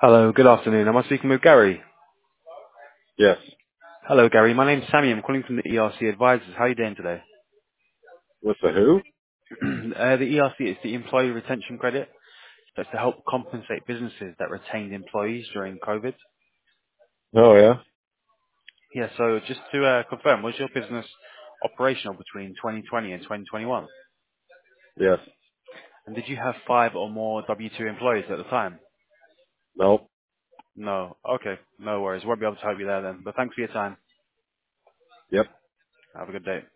Hello, good afternoon. Am I speaking with Gary? Yes. Hello, Gary. My name's Sammy. I'm calling from the ERC Advisors. How are you doing today? With the who? The ERC is the Employee Retention Credit. That's to help compensate businesses that retained employees during COVID. Oh yeah. Yeah, so just to confirm, was your business operational between 2020 and 2021? Yes. And did you have 5 or more W-2 employees at the time? Nope. No. Okay, no worries. Won't be able to help you there then. But thanks for your time. Yep. Have a good day.